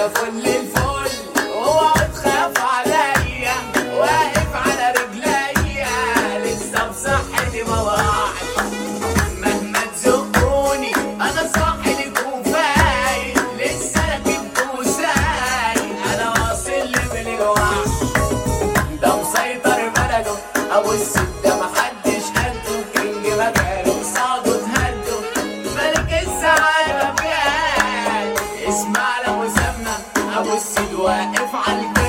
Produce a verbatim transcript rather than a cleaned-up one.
انا فل الفل اوعوا تخافوا عليا، واقف على رجليا لسه بصحتي مواعي، مهما تزقوني انا صاحي لكم فايق، لسه راكبكم وسايق انا واصل لبلجوع، ده مسيطر بلده ابو السد ده محدش قده، كينج مكانه قصاده اتهدوا، ملك السعادة بجد اسمع لو سابنا ابو السد واقف على الكل.